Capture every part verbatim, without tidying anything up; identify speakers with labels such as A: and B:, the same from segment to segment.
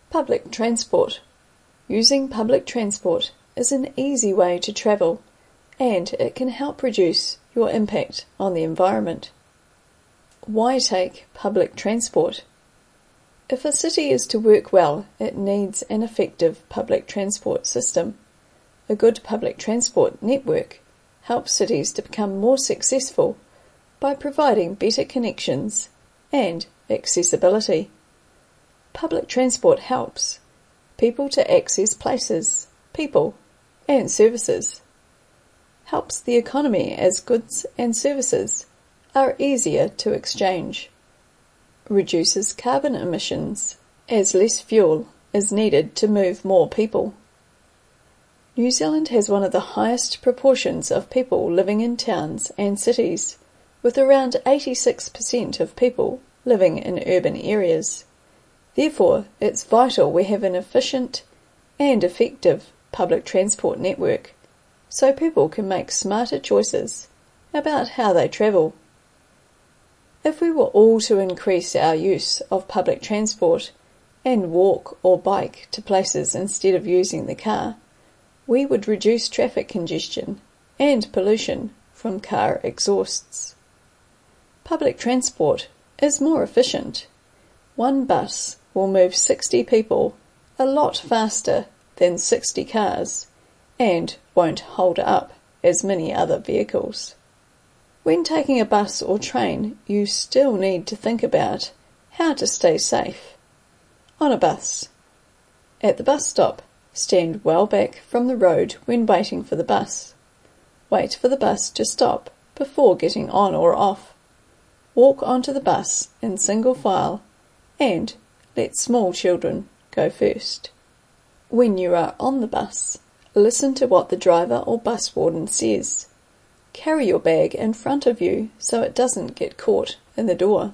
A: Public transport. Using public transport is an easy way to travel, and it can help reduce your impact on the environment. Why take public transport? If a city is to work well, it needs an effective public transport system. A good public transport network helps cities to become more successful by providing better connections and accessibility. Public transport helps people to access places, people, and services. Helps the economy as goods and services are easier to exchange. Reduces carbon emissions as less fuel is needed to move more people. New Zealand has one of the highest proportions of people living in towns and cities, with around eighty-six percent of people living in urban areas. Therefore, it's vital we have an efficient and effective public transport network, so people can make smarter choices about how they travel. If we were all to increase our use of public transport and walk or bike to places instead of using the car, we would reduce traffic congestion and pollution from car exhausts. Public transport is more efficient. One bus will move sixty people a lot faster than sixty cars and won't hold up as many other vehicles. When taking a bus or train, you still need to think about how to stay safe. On a bus. At the bus stop, stand well back from the road when waiting for the bus. Wait for the bus to stop before getting on or off. Walk onto the bus in single file and let small children go first. When you are on the bus, listen to what the driver or bus warden says. Carry your bag in front of you so it doesn't get caught in the door.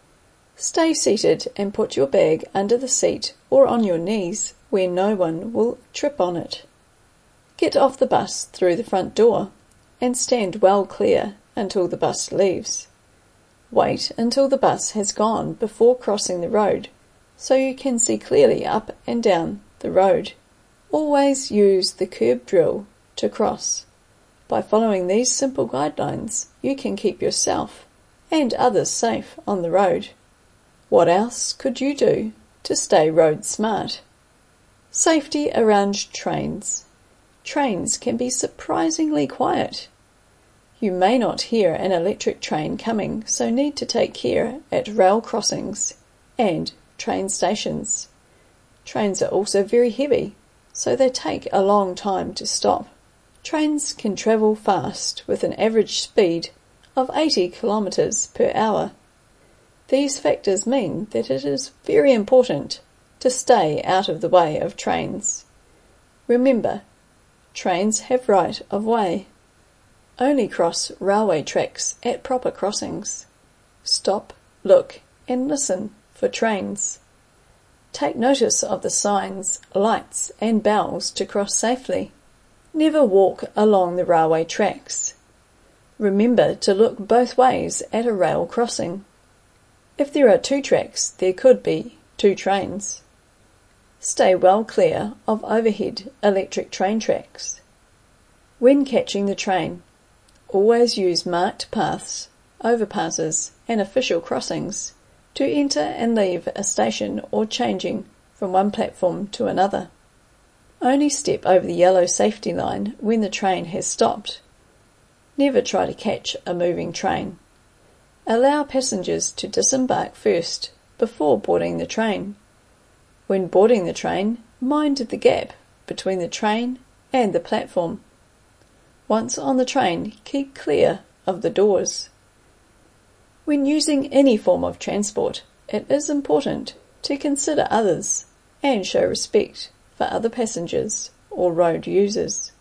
A: Stay seated and put your bag under the seat or on your knees where no one will trip on it. Get off the bus through the front door and stand well clear until the bus leaves. Wait until the bus has gone before crossing the road so you can see clearly up and down the road. Always use the curb drill to cross. By following these simple guidelines, you can keep yourself and others safe on the road. What else could you do to stay road smart? Safety around trains. Trains can be surprisingly quiet. You may not hear an electric train coming, so need to take care at rail crossings and train stations. Trains are also very heavy, so they take a long time to stop. Trains can travel fast with an average speed of eighty kilometres per hour. These factors mean that it is very important to stay out of the way of trains. Remember, trains have right of way. Only cross railway tracks at proper crossings. Stop, look, and listen for trains. Take notice of the signs, lights, and bells to cross safely. Never walk along the railway tracks. Remember to look both ways at a rail crossing. If there are two tracks, there could be two trains. Stay well clear of overhead electric train tracks. When catching the train, always use marked paths, overpasses, and official crossings to enter and leave a station or changing from one platform to another. Only step over the yellow safety line when the train has stopped. Never try to catch a moving train. Allow passengers to disembark first before boarding the train. When boarding the train, mind the gap between the train and the platform. Once on the train, keep clear of the doors. When using any form of transport, it is important to consider others and show respect for other passengers or road users.